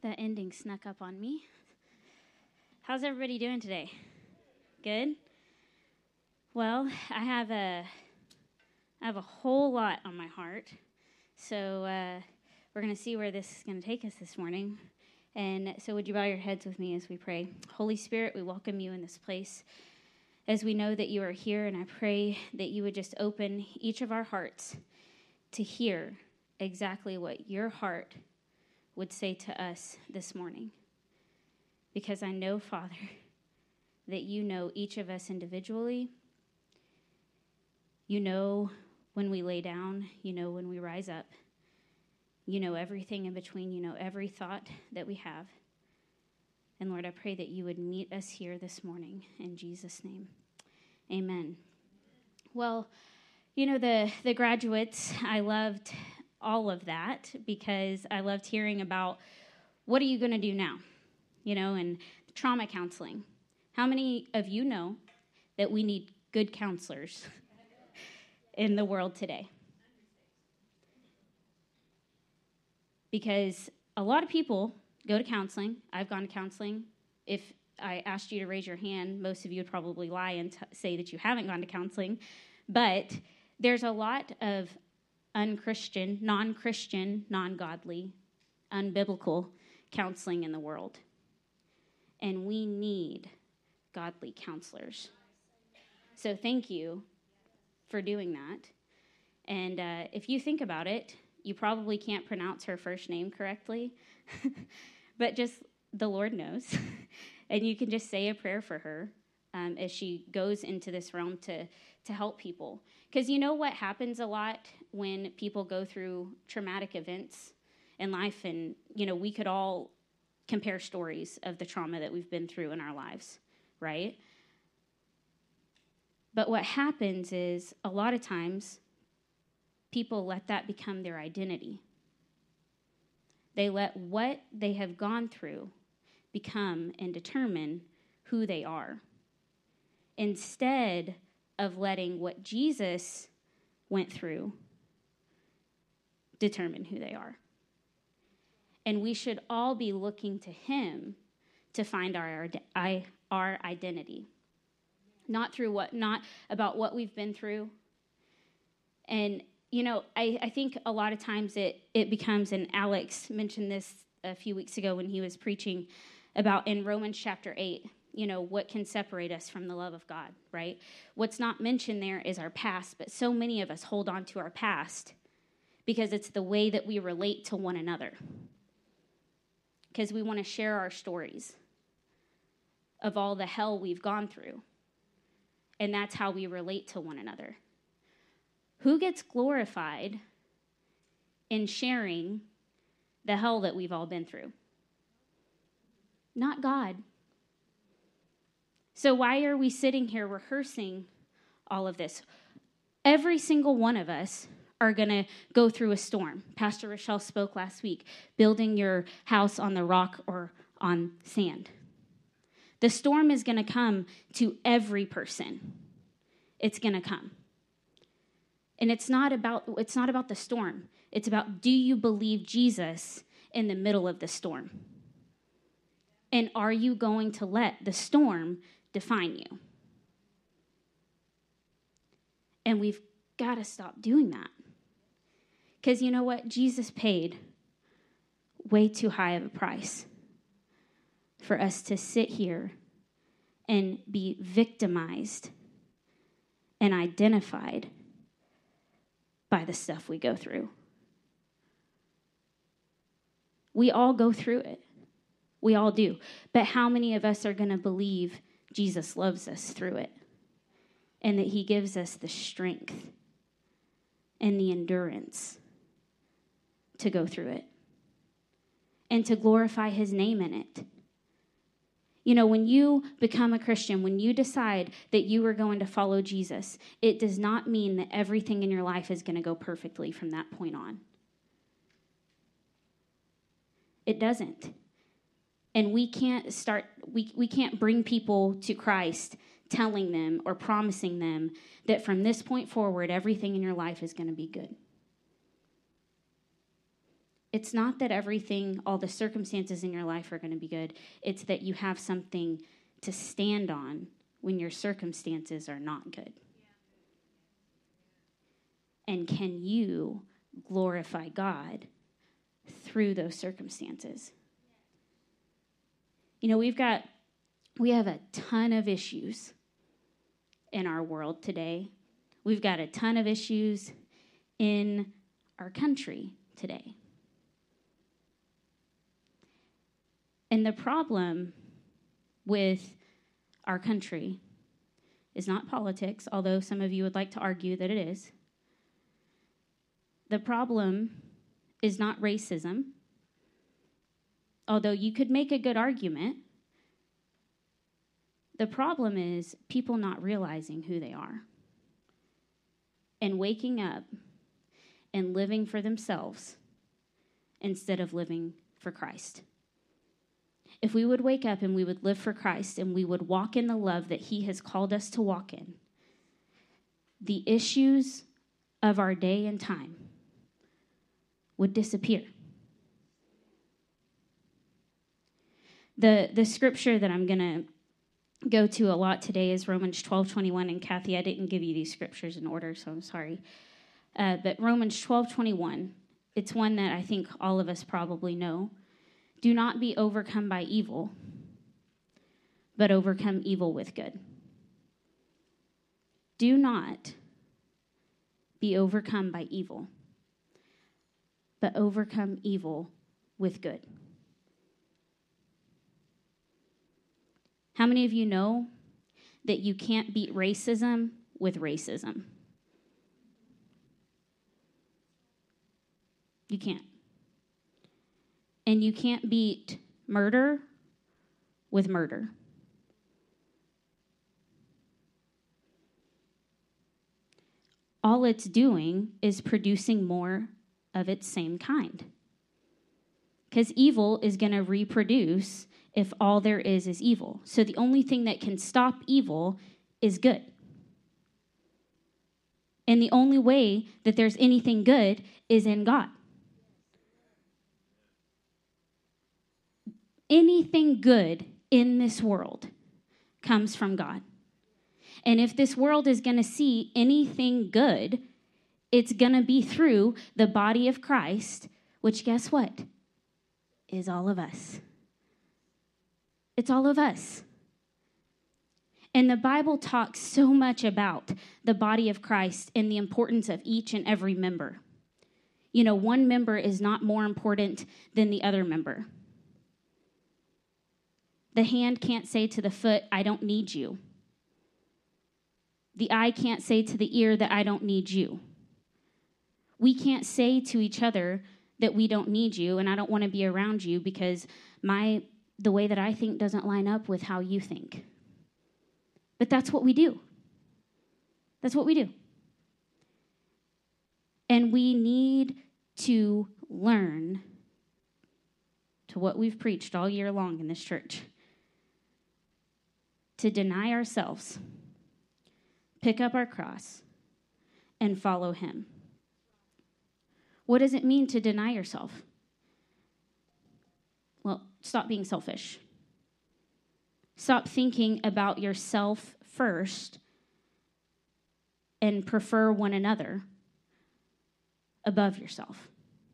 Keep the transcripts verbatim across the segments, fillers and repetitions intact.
That ending snuck up on me. How's everybody doing today? Good? Well, I have a I have a whole lot on my heart. So uh, we're going to see where this is going to take us this morning. And so would you bow your heads with me as we pray? Holy Spirit, we welcome you in this place as we know that you are here, and I pray that you would just open each of our hearts to hear exactly what your heart would say to us this morning. Because I know, Father, that you know each of us individually. You know when we lay down. You know when we rise up. You know everything in between. You know every thought that we have. And Lord, I pray that you would meet us here this morning. In Jesus' name, amen. Well, you know, the, the graduates, I loved all of that because I loved hearing about what are you going to do now, you know, and trauma counseling. How many of you know that we need good counselors in the world today? Because a lot of people go to counseling. I've gone to counseling. If I asked you to raise your hand, most of you would probably lie and t- say that you haven't gone to counseling. But there's a lot of unchristian, non-Christian, non-godly, unbiblical counseling in the world. And we need godly counselors. So thank you for doing that. And uh, if you think about it, you probably can't pronounce her first name correctly, but just the Lord knows. And you can just say a prayer for her um, as she goes into this realm to, to help people. Because you know what happens a lot when people go through traumatic events in life, and, you know, we could all compare stories of the trauma that we've been through in our lives, right? But what happens is a lot of times people let that become their identity. They let what they have gone through become and determine who they are, instead of letting what Jesus went through determine who they are. And we should all be looking to him to find our our identity. Not through what, not about what we've been through. And, you know, I, I think a lot of times it, it becomes, and Alex mentioned this a few weeks ago when he was preaching about in Romans chapter eight, you know, what can separate us from the love of God, right? What's not mentioned there is our past, but so many of us hold on to our past because it's the way that we relate to one another. Because we want to share our stories of all the hell we've gone through. And that's how we relate to one another. Who gets glorified in sharing the hell that we've all been through? Not God. So why are we sitting here rehearsing all of this? Every single one of us are going to go through a storm. Pastor Rochelle spoke last week, building your house on the rock or on sand. The storm is going to come to every person. It's going to come. And it's not about it's not about the storm. It's about, do you believe Jesus in the middle of the storm? And are you going to let the storm define you? And we've got to stop doing that. Because you know what? Jesus paid way too high of a price for us to sit here and be victimized and identified by the stuff we go through. We all go through it. We all do. But how many of us are going to believe Jesus loves us through it and that he gives us the strength and the endurance to go through it and to glorify his name in it? You know, when you become a Christian, when you decide that you are going to follow Jesus, it does not mean that everything in your life is going to go perfectly from that point on. It doesn't. And we can't start, we, we can't bring people to Christ telling them or promising them that from this point forward, everything in your life is going to be good. It's not that everything, all the circumstances in your life are going to be good. It's that you have something to stand on when your circumstances are not good. And can you glorify God through those circumstances? You know, we've got, we have a ton of issues in our world today. We've got a ton of issues in our country today. And the problem with our country is not politics, although some of you would like to argue that it is. The problem is not racism, although you could make a good argument. The problem is people not realizing who they are and waking up and living for themselves instead of living for Christ. If we would wake up and we would live for Christ and we would walk in the love that he has called us to walk in, the issues of our day and time would disappear. The, the scripture that I'm going to go to a lot today is Romans twelve twenty-one. And Kathy, I didn't give you these scriptures in order, so I'm sorry. Uh, but Romans twelve twenty-one, it's one that I think all of us probably know. Do not be overcome by evil, but overcome evil with good. Do not be overcome by evil, but overcome evil with good. How many of you know that you can't beat racism with racism? You can't. And you can't beat murder with murder. All it's doing is producing more of its same kind. Because evil is going to reproduce if all there is is evil. So the only thing that can stop evil is good. And the only way that there's anything good is in God. Anything good in this world comes from God. And if this world is going to see anything good, it's going to be through the body of Christ, which guess what? Is all of us. It's all of us. And the Bible talks so much about the body of Christ and the importance of each and every member. You know, one member is not more important than the other member. The hand can't say to the foot, I don't need you. The eye can't say to the ear that I don't need you. We can't say to each other that we don't need you and I don't want to be around you because my the way that I think doesn't line up with how you think. But that's what we do. That's what we do. And we need to learn to what we've preached all year long in this church. To deny ourselves, pick up our cross, and follow him. What does it mean to deny yourself? Well, stop being selfish. Stop thinking about yourself first and prefer one another above yourself.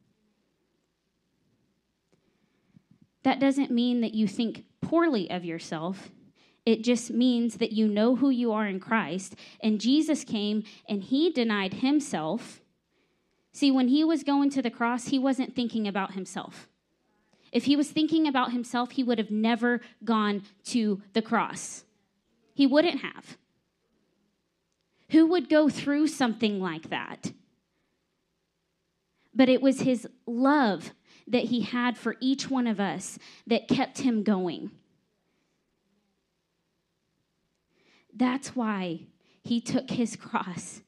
That doesn't mean that you think poorly of yourself. It just means that you know who you are in Christ. And Jesus came and he denied himself. See, when he was going to the cross, he wasn't thinking about himself. If he was thinking about himself, he would have never gone to the cross. He wouldn't have. Who would go through something like that? But it was his love that he had for each one of us that kept him going. That's why he took his cross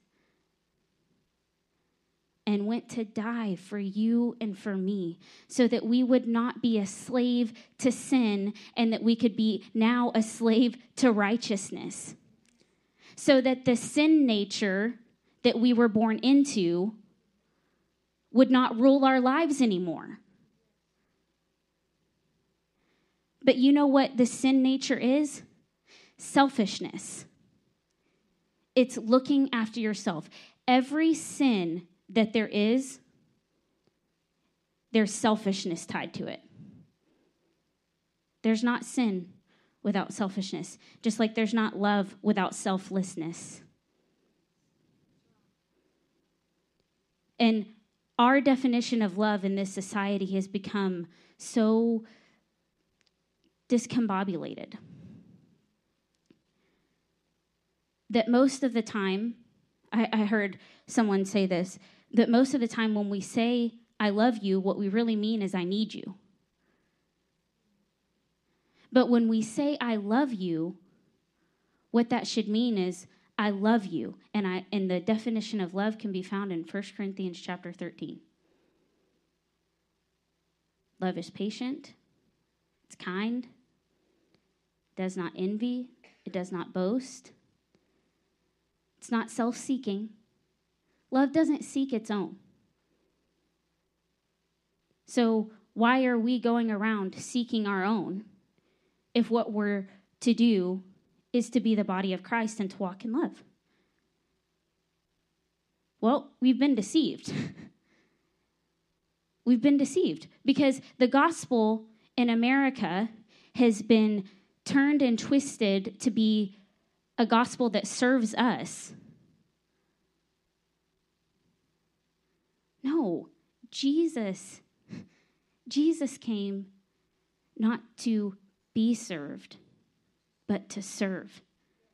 and went to die for you and for me, so that we would not be a slave to sin and that we could be now a slave to righteousness. So that the sin nature that we were born into would not rule our lives anymore. But you know what the sin nature is? Selfishness. It's looking after yourself. Every sin that there is, there's selfishness tied to it. There's not sin without selfishness, just like there's not love without selflessness. And our definition of love in this society has become so discombobulated that most of the time, I, I heard someone say this, that most of the time when we say, I love you, what we really mean is I need you. But when we say, I love you, what that should mean is, I love you. And I and the definition of love can be found in First Corinthians chapter thirteen. Love is patient, it's kind, does not envy, it does not boast, it's not self-seeking. Love doesn't seek its own. So why are we going around seeking our own if what we're to do is to be the body of Christ and to walk in love? Well, we've been deceived. We've been deceived because the gospel in America has been turned and twisted to be a gospel that serves us. No, Jesus, Jesus came not to be served, but to serve.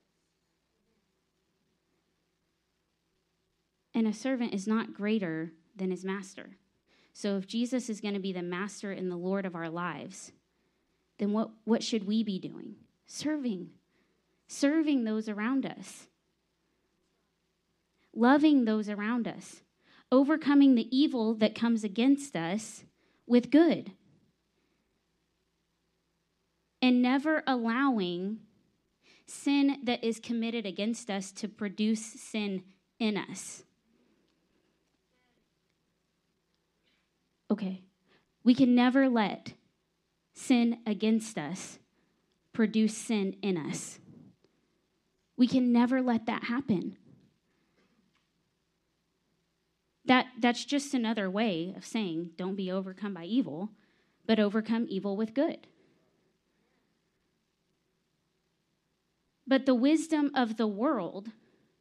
And a servant is not greater than his master. So if Jesus is going to be the master and the Lord of our lives, then what, what should we be doing? Serving. Serving those around us. Loving those around us. Overcoming the evil that comes against us with good. And never allowing sin that is committed against us to produce sin in us. Okay, we can never let sin against us produce sin in us. We can never let that happen. That, that's just another way of saying don't be overcome by evil, but overcome evil with good. But the wisdom of the world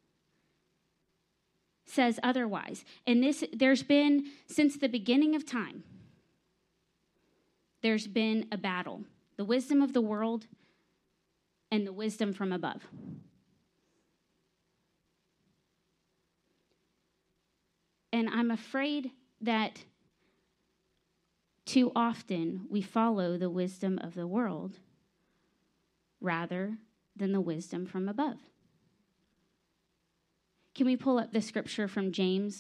says otherwise. And this, there's been, since the beginning of time, there's been a battle. The wisdom of the world and the wisdom from above. And I'm afraid that too often we follow the wisdom of the world rather than the wisdom from above. Can we pull up the scripture from James?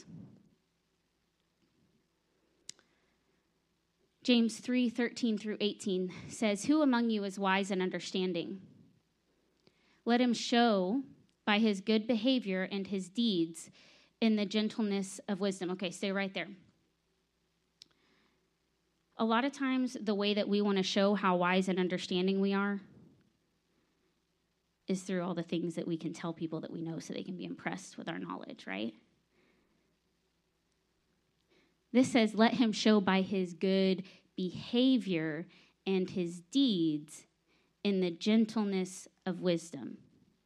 James three thirteen through eighteen says, "Who among you is wise and understanding? Let him show by his good behavior and his deeds in the gentleness of wisdom." Okay, stay right there. A lot of times, the way that we want to show how wise and understanding we are is through all the things that we can tell people that we know so they can be impressed with our knowledge, right? This says, let him show by his good behavior and his deeds in the gentleness of wisdom.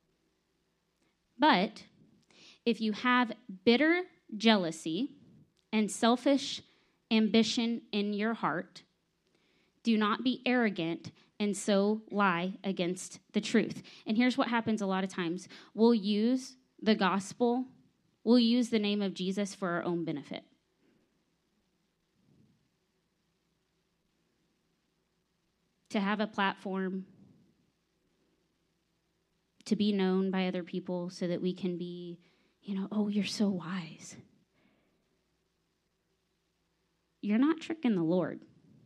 But if you have bitter jealousy and selfish ambition in your heart, do not be arrogant and so lie against the truth. And here's what happens a lot of times. We'll use the gospel, we'll use the name of Jesus for our own benefit. To have a platform, to be known by other people so that we can be, you know, oh, you're so wise. You're not tricking the Lord.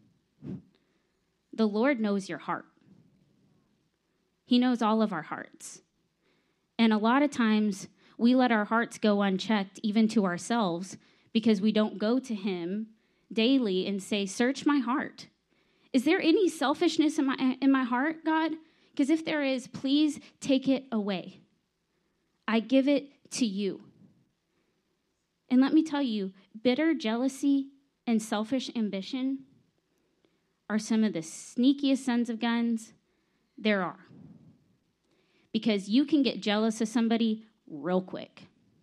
The Lord knows your heart. He knows all of our hearts. And a lot of times we let our hearts go unchecked, even to ourselves, because we don't go to him daily and say, search my heart. Is there any selfishness in my in my heart, God? Because if there is, please take it away. I give it to you. And let me tell you, bitter jealousy and selfish ambition are some of the sneakiest sons of guns there are. Because you can get jealous of somebody real quick.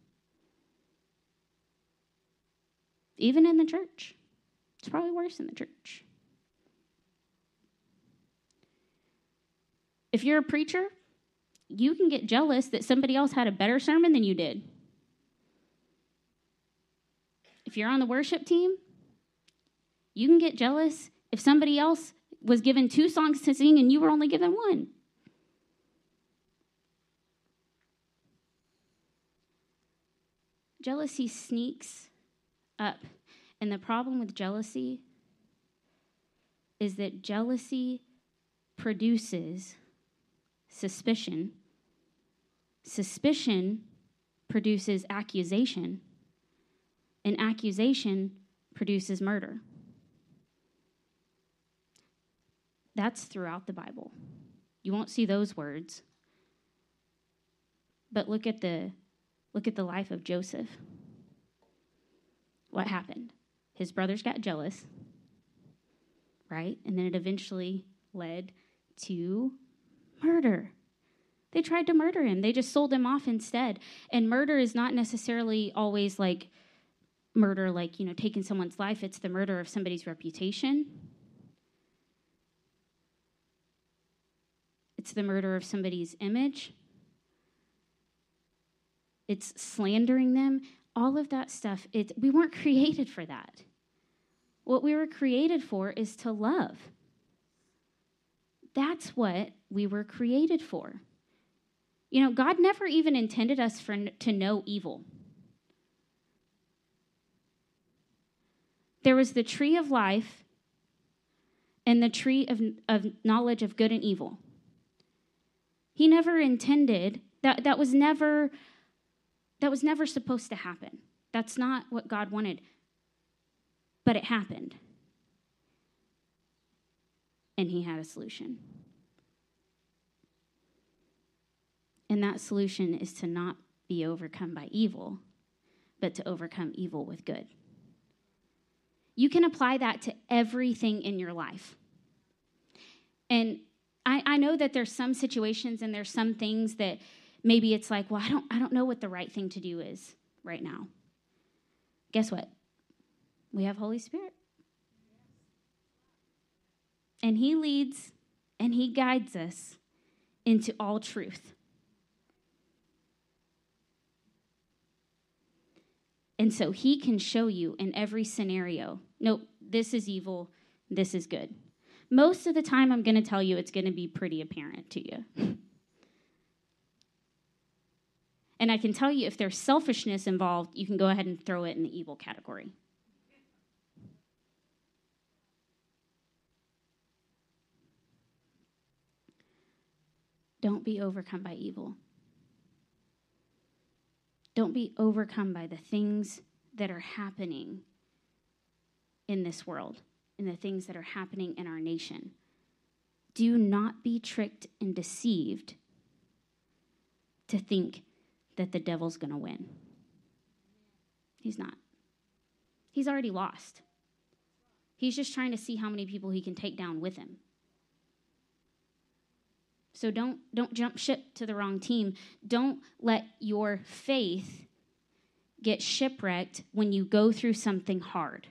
Even in the church. It's probably worse in the church. If you're a preacher, you can get jealous that somebody else had a better sermon than you did. If you're on the worship team, you can get jealous if somebody else was given two songs to sing and you were only given one. Jealousy sneaks up. And the problem with jealousy is that jealousy produces suspicion. Suspicion produces accusation. And accusation produces murder. That's throughout the Bible. You won't see those words. But look at the look at the life of Joseph. What happened? His brothers got jealous, right? And then it eventually led to murder. They tried to murder him. They just sold him off instead. And murder is not necessarily always like murder, like, you know, taking someone's life. It's the murder of somebody's reputation. It's the murder of somebody's image. It's slandering them. All of that stuff, it, we weren't created for that. What we were created for is to love. That's what we were created for. You know, God never even intended us for to know evil. There was the tree of life and the tree of, of knowledge of good and evil. He never intended, that, that was never... That was never supposed to happen. That's not what God wanted. But it happened. And he had a solution. And that solution is to not be overcome by evil, but to overcome evil with good. You can apply that to everything in your life. And I, I know that there's some situations and there's some things that maybe it's like, well, I don't I don't know what the right thing to do is right now. Guess what? We have Holy Spirit. And he leads and he guides us into all truth. And so he can show you in every scenario, nope, this is evil, this is good. Most of the time I'm going to tell you it's going to be pretty apparent to you. And I can tell you if there's selfishness involved, you can go ahead and throw it in the evil category. Don't be overcome by evil. Don't be overcome by the things that are happening in this world and the things that are happening in our nation. Do not be tricked and deceived to think that the devil's going to win. He's not. He's already lost. He's just trying to see how many people he can take down with him. So don't don't jump ship to the wrong team. Don't let your faith get shipwrecked when you go through something hard.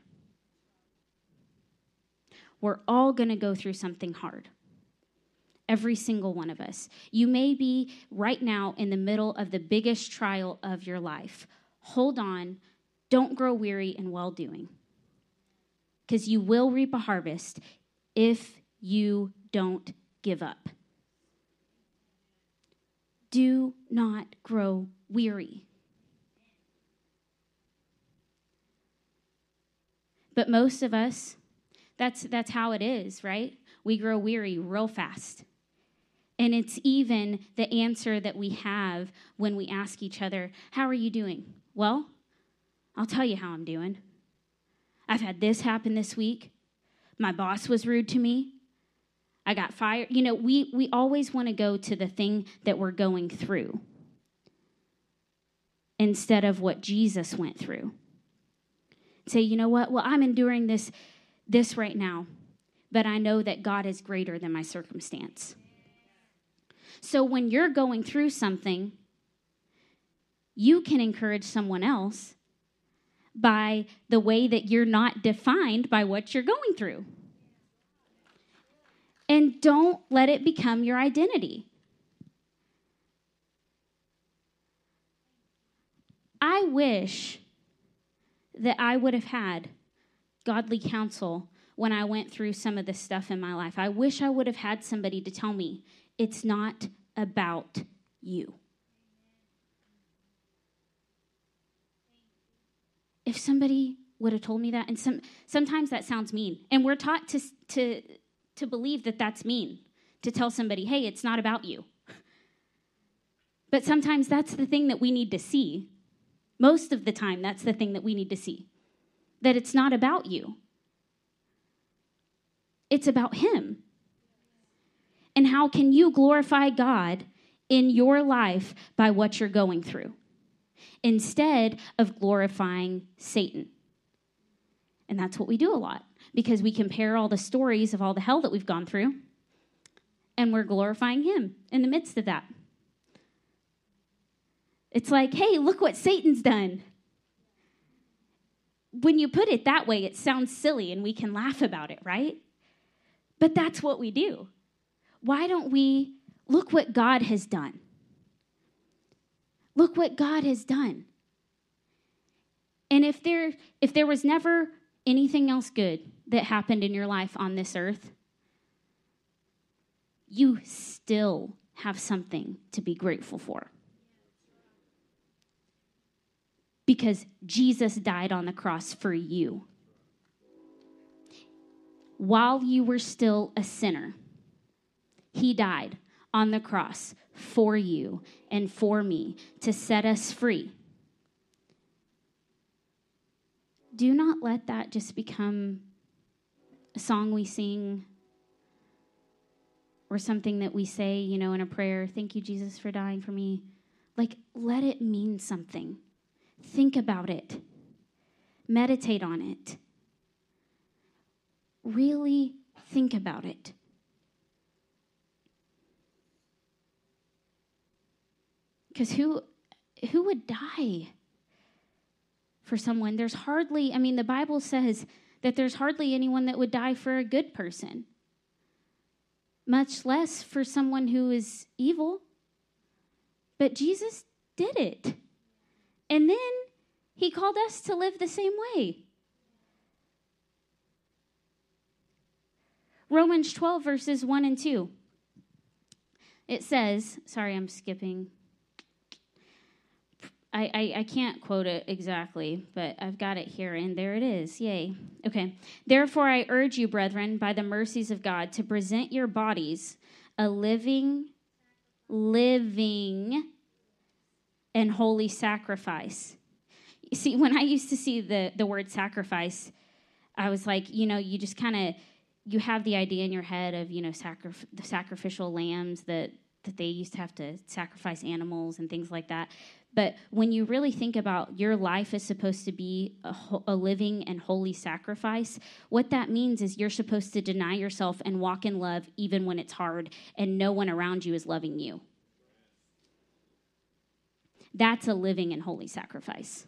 We're all going to go through something hard. Every single one of us. You may be right now in the middle of the biggest trial of your life. Hold on. Don't grow weary in well-doing. Because you will reap a harvest if you don't give up. Do not grow weary. But most of us, that's that's how it is, right? We grow weary real fast. And it's even the answer that we have when we ask each other, how are you doing? Well, I'll tell you how I'm doing. I've had this happen this week. My boss was rude to me. I got fired. You know, we, we always want to go to the thing that we're going through instead of what Jesus went through. Say, you know what? Well, I'm enduring this, this right now, but I know that God is greater than my circumstance. So when you're going through something, you can encourage someone else by the way that you're not defined by what you're going through. And don't let it become your identity. I wish that I would have had godly counsel when I went through some of this stuff in my life. I wish I would have had somebody to tell me, it's not about you. If somebody would have told me that, and some sometimes that sounds mean, and we're taught to to to believe that that's mean, to tell somebody, hey, it's not about you. But sometimes that's the thing that we need to see. Most of the time, that's the thing that we need to see, that it's not about you. It's about him. And how can you glorify God in your life by what you're going through, instead of glorifying Satan? And that's what we do a lot, because we compare all the stories of all the hell that we've gone through, and we're glorifying him in the midst of that. It's like, hey, look what Satan's done. When you put it that way, it sounds silly, and we can laugh about it, right? But that's what we do. Why don't we look what God has done? Look what God has done. And if there if there was never anything else good that happened in your life on this earth, you still have something to be grateful for. Because Jesus died on the cross for you. While you were still a sinner, he died on the cross for you and for me to set us free. Do not let that just become a song we sing or something that we say, you know, in a prayer. Thank you, Jesus, for dying for me. Like, let it mean something. Think about it. Meditate on it. Really think about it. Because who who would die for someone? There's hardly, I mean, the Bible says that there's hardly anyone that would die for a good person, much less for someone who is evil. But Jesus did it. And then he called us to live the same way. Romans twelve, verses one and two. It says, sorry, I'm skipping. I, I, I can't quote it exactly, but I've got it here, and there it is. Yay. Okay. Therefore, I urge you, brethren, by the mercies of God, to present your bodies a living, living, and holy sacrifice. You see, when I used to see the, the word sacrifice, I was like, you know, you just kind of, you have the idea in your head of, you know, sacri- the sacrificial lambs that, that they used to have to sacrifice animals and things like that. But when you really think about your life is supposed to be a, ho- a living and holy sacrifice, what that means is you're supposed to deny yourself and walk in love even when it's hard and no one around you is loving you. That's a living and holy sacrifice.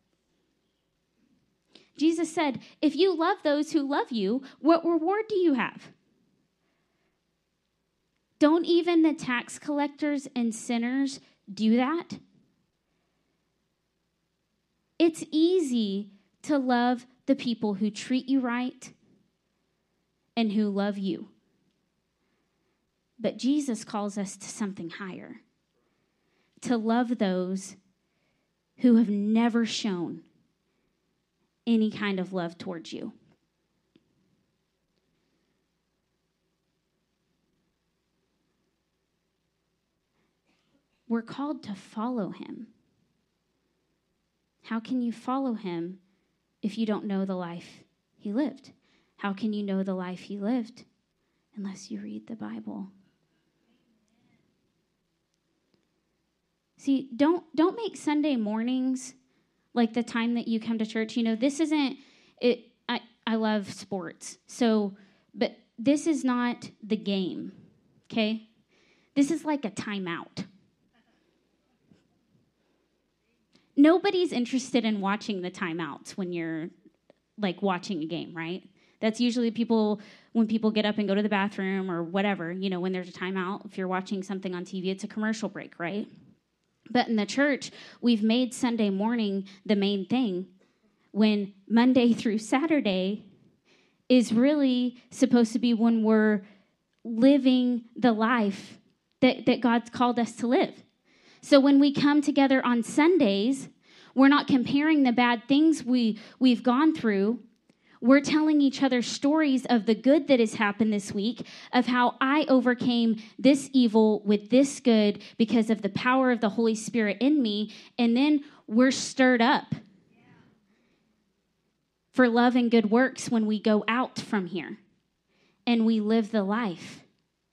Jesus said, if you love those who love you, what reward do you have? Don't even the tax collectors and sinners do that? It's easy to love the people who treat you right and who love you. But Jesus calls us to something higher, to love those who have never shown any kind of love towards you. We're called to follow him. how can you follow him if you don't know the life he lived? How can you know the life he lived unless you read the Bible? See, don't don't make Sunday mornings like the time that you come to church. You know, this isn't it. I, I love sports. So, but this is not the game, okay? This is like a timeout. Nobody's interested in watching the timeouts when you're like watching a game, right? That's usually people, when people get up and go to the bathroom or whatever, you know, when there's a timeout. If you're watching something on T V, it's a commercial break, right? But in the church, we've made Sunday morning the main thing, when Monday through Saturday is really supposed to be when we're living the life that, that God's called us to live. So when we come together on Sundays, we're not comparing the bad things we, we've gone through. We're telling each other stories of the good that has happened this week, of how I overcame this evil with this good because of the power of the Holy Spirit in me. And then we're stirred up for love and good works when we go out from here and we live the life.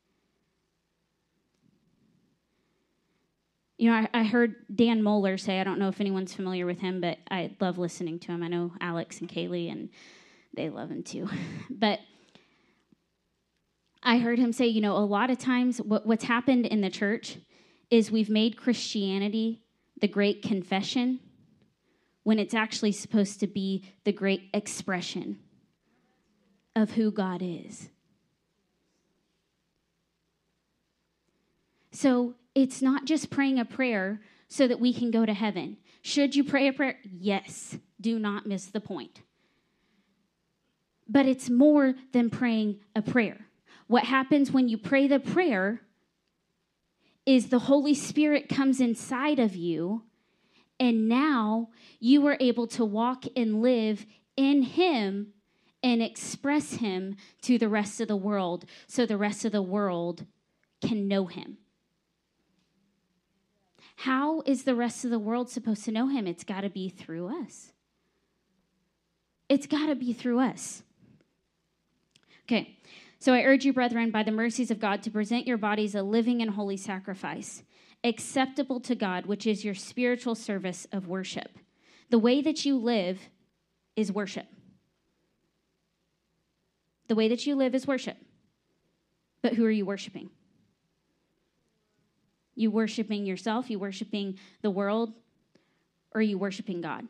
You know, I, I heard Dan Moeller say, I don't know if anyone's familiar with him, but I love listening to him. I know Alex and Kaylee, and they love him too. But I heard him say, you know, a lot of times what, what's happened in the church is we've made Christianity the great confession when it's actually supposed to be the great expression of who God is. So it's not just praying a prayer so that we can go to heaven. Should you pray a prayer? Yes. Do not miss the point. But it's more than praying a prayer. What happens when you pray the prayer is the Holy Spirit comes inside of you, and now you are able to walk and live in him and express him to the rest of the world, so the rest of the world can know him. How is the rest of the world supposed to know him? It's got to be through us. It's got to be through us. Okay, so I urge you, brethren, by the mercies of God, to present your bodies a living and holy sacrifice, acceptable to God, which is your spiritual service of worship. The way that you live is worship. The way that you live is worship. But who are you worshiping? You worshiping yourself? You worshiping the world? Or are you worshiping God?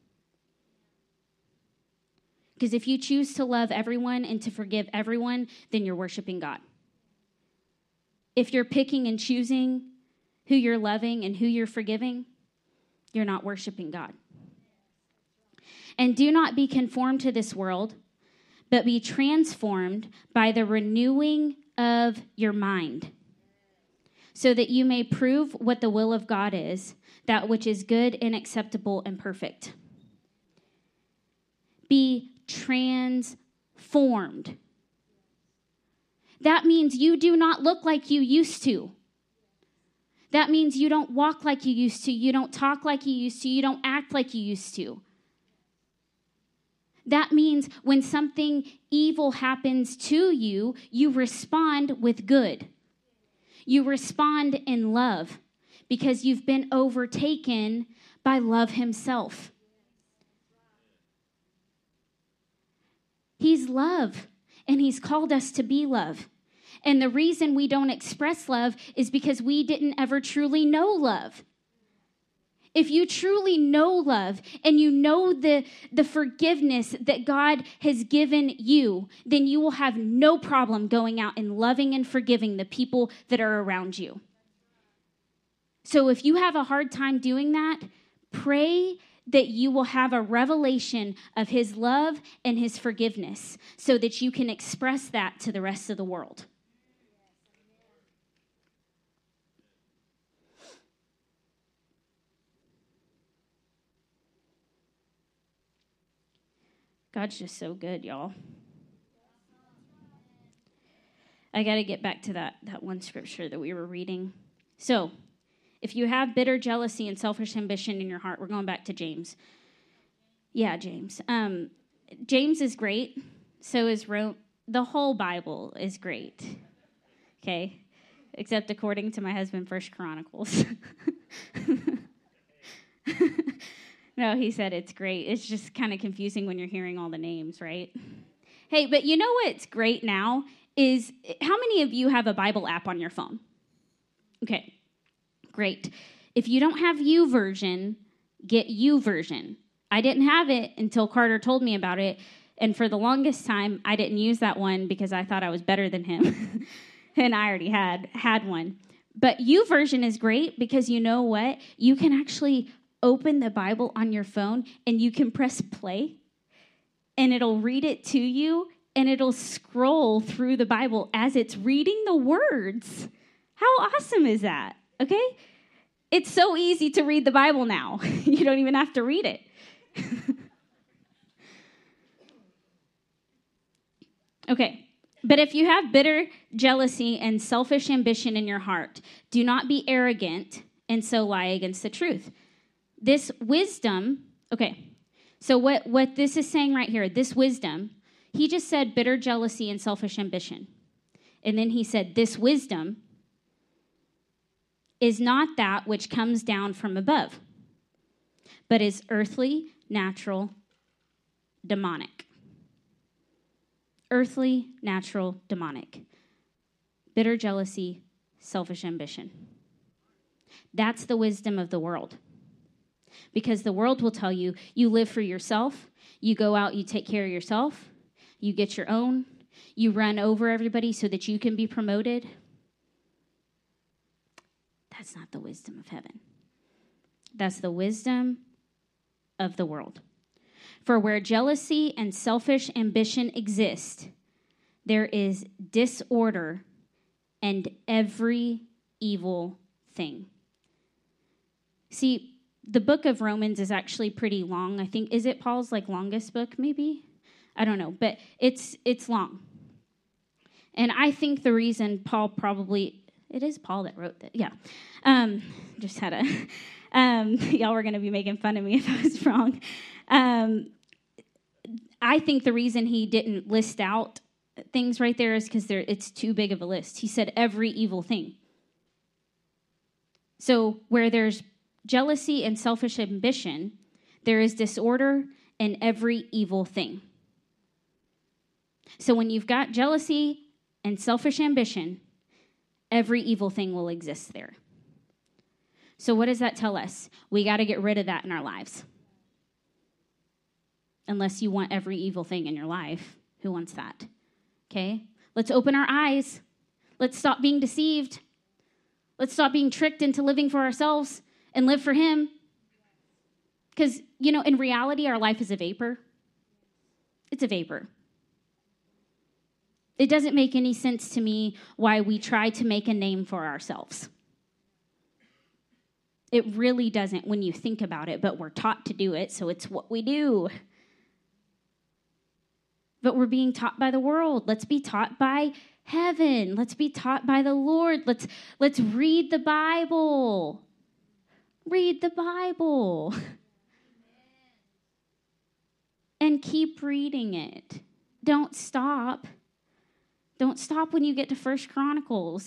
Because if you choose to love everyone and to forgive everyone, then you're worshiping God. If you're picking and choosing who you're loving and who you're forgiving, you're not worshiping God. And do not be conformed to this world, but be transformed by the renewing of your mind, so that you may prove what the will of God is, that which is good and acceptable and perfect. Be transformed. That means you do not look like you used to. That means you don't walk like you used to. You don't talk like you used to. You don't act like you used to. That means when something evil happens to you, you respond with good. You respond in love because you've been overtaken by love himself. He's love, and he's called us to be love. And the reason we don't express love is because we didn't ever truly know love. If you truly know love and you know the, the forgiveness that God has given you, then you will have no problem going out and loving and forgiving the people that are around you. So if you have a hard time doing that, pray that you will have a revelation of his love and his forgiveness so that you can express that to the rest of the world. God's just so good, y'all. I got to get back to that, that one scripture that we were reading. So, if you have bitter jealousy and selfish ambition in your heart, we're going back to James. Yeah, James. Um, James is great. So is Rome. The whole Bible is great. Okay? Except according to my husband, First Chronicles. No, he said it's great. It's just kind of confusing when you're hearing all the names, right? Hey, but you know what's great now is how many of you have a Bible app on your phone? Okay, great. If you don't have YouVersion, get YouVersion. I didn't have it until Carter told me about it, and for the longest time, I didn't use that one because I thought I was better than him, and I already had had one. But YouVersion is great because you know what? You can actually open the Bible on your phone, and you can press play, and it'll read it to you, and it'll scroll through the Bible as it's reading the words. How awesome is that? Okay? It's so easy to read the Bible now. You don't even have to read it. Okay. But if you have bitter jealousy and selfish ambition in your heart, do not be arrogant and so lie against the truth. This wisdom, okay, so what, what this is saying right here, this wisdom, he just said bitter jealousy and selfish ambition. And then he said this wisdom is not that which comes down from above, but is earthly, natural, demonic. Earthly, natural, demonic. Bitter jealousy, selfish ambition. That's the wisdom of the world. Because the world will tell you, you live for yourself, you go out, you take care of yourself, you get your own, you run over everybody so that you can be promoted. That's not the wisdom of heaven. That's the wisdom of the world. For where jealousy and selfish ambition exist, there is disorder and every evil thing. See, the book of Romans is actually pretty long. I think, is it Paul's like longest book maybe? I don't know, but it's it's long. And I think the reason Paul probably, it is Paul that wrote that, yeah. Um, just had a, um, y'all were going to be making fun of me if I was wrong. Um, I think the reason he didn't list out things right there is because it's too big of a list. He said every evil thing. So where there's jealousy and selfish ambition, there is disorder in every evil thing. So when you've got jealousy and selfish ambition, every evil thing will exist there. So what does that tell us? We got to get rid of that in our lives. Unless you want every evil thing in your life. Who wants that? Okay? Let's open our eyes. Let's stop being deceived. Let's stop being tricked into living for ourselves and live for him. Because, you know, in reality, our life is a vapor. It's a vapor. It doesn't make any sense to me why we try to make a name for ourselves. It really doesn't when you think about it, but we're taught to do it, so it's what we do. But we're being taught by the world. Let's be taught by heaven. Let's be taught by the Lord. Let's, let's read the Bible. Read the Bible. And keep reading it. Don't stop. Don't stop when you get to First Chronicles.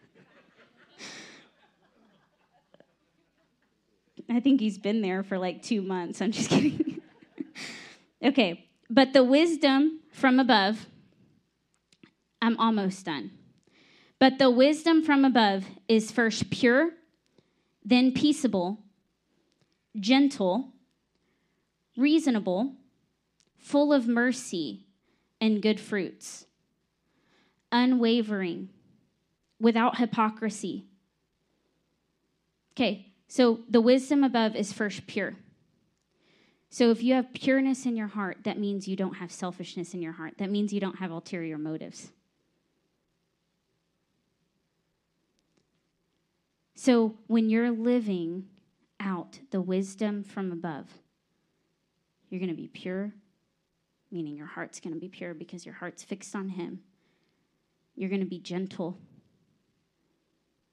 I think he's been there for like two months. I'm just kidding. Okay. But the wisdom from above, I'm almost done. But the wisdom from above is first pure, then peaceable, gentle, reasonable, full of mercy and good fruits, unwavering, without hypocrisy. Okay, so the wisdom above is first pure. So if you have pureness in your heart, that means you don't have selfishness in your heart. That means you don't have ulterior motives. So when you're living out the wisdom from above, you're going to be pure, meaning your heart's going to be pure because your heart's fixed on him. You're going to be gentle.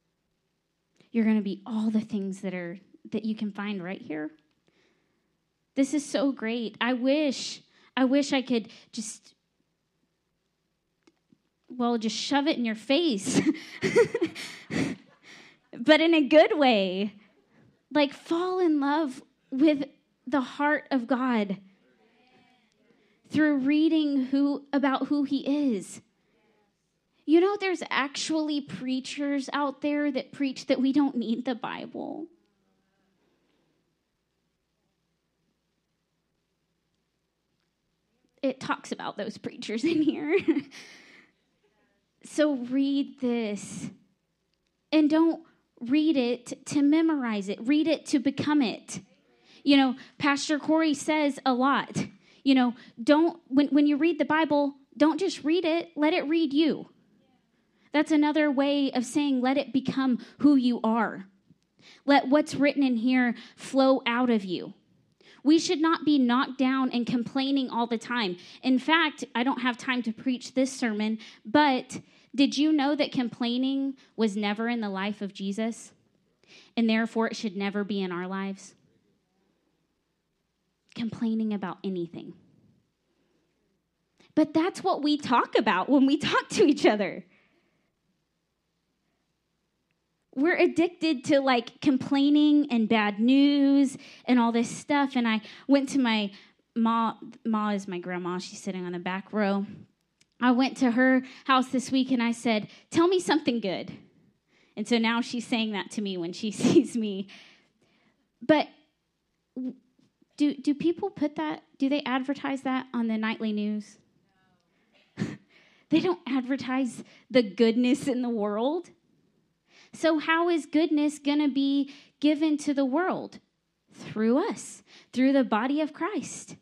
You're going to be all the things that are that you can find right here. This is so great. I wish, I wish I could just, well, just shove it in your face. But in a good way. Like, fall in love with the heart of God through reading who about who he is. You know, there's actually preachers out there that preach that we don't need the Bible. It talks about those preachers in here. So read this. And don't read it to memorize it. Read it to become it. You know, Pastor Corey says a lot. You know, don't, when, when you read the Bible, don't just read it, let it read you. That's another way of saying let it become who you are. Let what's written in here flow out of you. We should not be knocked down and complaining all the time. In fact, I don't have time to preach this sermon, but did you know that complaining was never in the life of Jesus? And therefore, it should never be in our lives? Complaining about anything. But that's what we talk about when we talk to each other. We're addicted to like complaining and bad news and all this stuff. And I went to my ma, ma is my grandma. She's sitting on the back row. I went to her house this week and I said, tell me something good. And so now she's saying that to me when she sees me. But do do people put that, do they advertise that on the nightly news? They don't advertise the goodness in the world. So how is goodness going to be given to the world? Through us, through the body of Christ.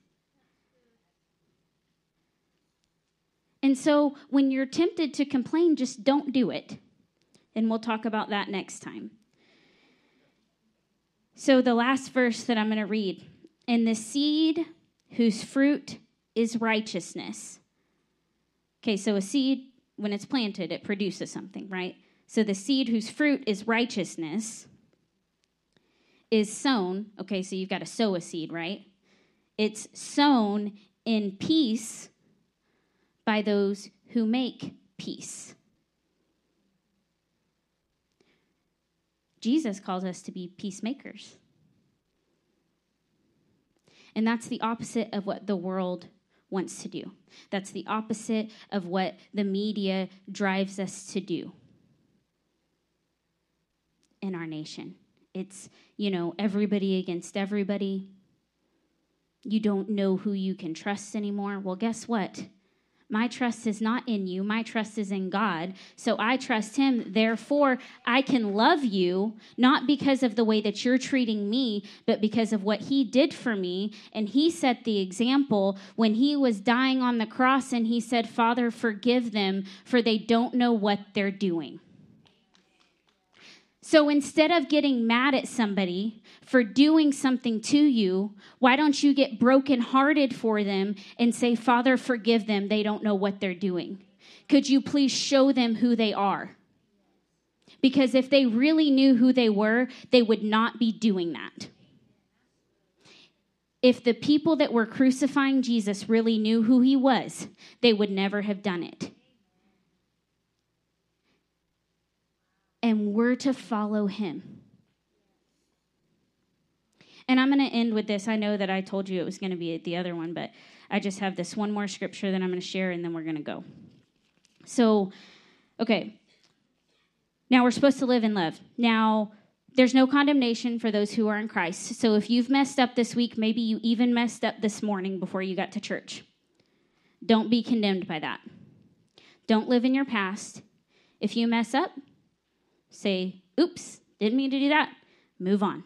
And so when you're tempted to complain, just don't do it. And we'll talk about that next time. So the last verse that I'm going to read. And the seed whose fruit is righteousness. Okay, so a seed, when it's planted, it produces something, right? So the seed whose fruit is righteousness is sown. Okay, so you've got to sow a seed, right? It's sown in peace by those who make peace. Jesus calls us to be peacemakers. And that's the opposite of what the world wants to do. That's the opposite of what the media drives us to do in our nation. It's, you know, everybody against everybody. You don't know who you can trust anymore. Well, guess what? My trust is not in you. My trust is in God. So I trust him. Therefore, I can love you, not because of the way that you're treating me, but because of what he did for me. And he set the example when he was dying on the cross and he said, Father, forgive them, for they don't know what they're doing. So instead of getting mad at somebody for doing something to you, why don't you get brokenhearted for them and say, Father, forgive them. They don't know what they're doing. Could you please show them who they are? Because if they really knew who they were, they would not be doing that. If the people that were crucifying Jesus really knew who he was, they would never have done it. And we're to follow him. And I'm going to end with this. I know that I told you it was going to be the other one, but I just have this one more scripture that I'm going to share, and then we're going to go. So, okay. Now, we're supposed to live in love. Now, there's no condemnation for those who are in Christ. So if you've messed up this week, maybe you even messed up this morning before you got to church. Don't be condemned by that. Don't live in your past. If you mess up, say, oops, didn't mean to do that. Move on.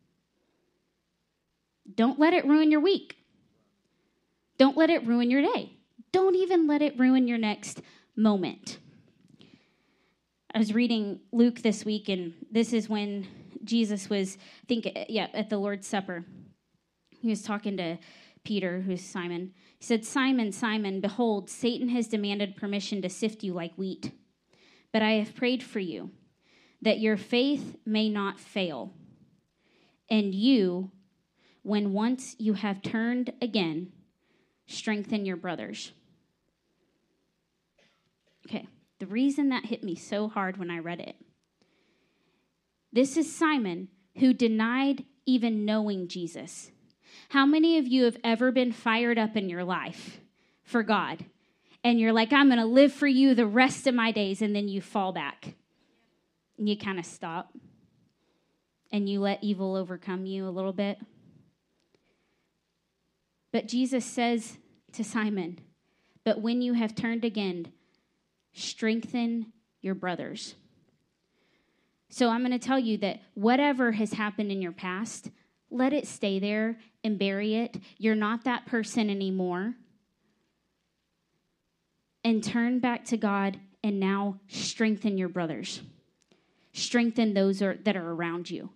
Don't let it ruin your week. Don't let it ruin your day. Don't even let it ruin your next moment. I was reading Luke this week, and this is when Jesus was, I think, yeah, at the Lord's Supper. He was talking to Peter, who's Simon. He said, Simon, Simon, behold, Satan has demanded permission to sift you like wheat. But I have prayed for you, that your faith may not fail. And you, when once you have turned again, strengthen your brothers. Okay, the reason that hit me so hard when I read it, this is Simon who denied even knowing Jesus. How many of you have ever been fired up in your life for God? And you're like, I'm going to live for you the rest of my days. And then you fall back. And you kind of stop. And you let evil overcome you a little bit. But Jesus says to Simon, but when you have turned again, strengthen your brothers. So I'm going to tell you that whatever has happened in your past, let it stay there and bury it. You're not that person anymore. And turn back to God and now strengthen your brothers. Strengthen those are, that are around you.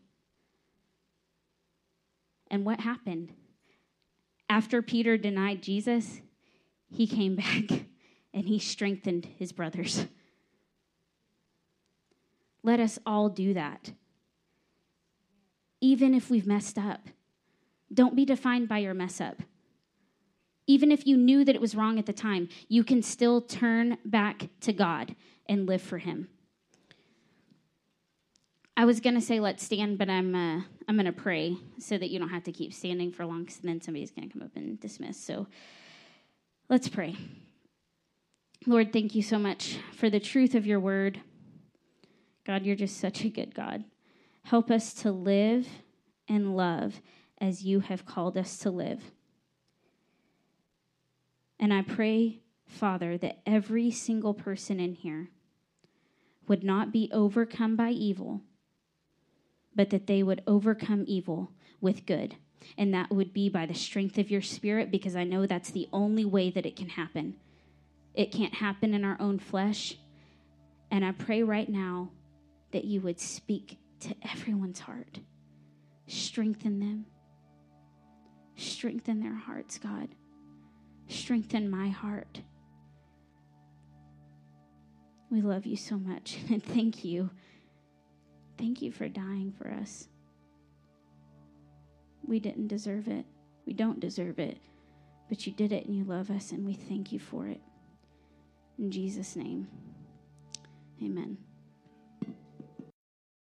And what happened? After Peter denied Jesus, he came back and he strengthened his brothers. Let us all do that. Even if we've messed up, don't be defined by your mess up. Even if you knew that it was wrong at the time, you can still turn back to God and live for him. I was going to say let's stand, but I'm uh, I'm going to pray so that you don't have to keep standing for long, because then somebody's going to come up and dismiss. So let's pray. Lord, thank you so much for the truth of your word. God, you're just such a good God. Help us to live and love as you have called us to live. And I pray, Father, that every single person in here would not be overcome by evil, but that they would overcome evil with good. And that would be by the strength of your Spirit, because I know that's the only way that it can happen. It can't happen in our own flesh. And I pray right now that you would speak to everyone's heart. Strengthen them. Strengthen their hearts, God. Strengthen my heart. We love you so much. And thank you. Thank you for dying for us. We didn't deserve it. We don't deserve it. But you did it and you love us, and we thank you for it. In Jesus' name, amen.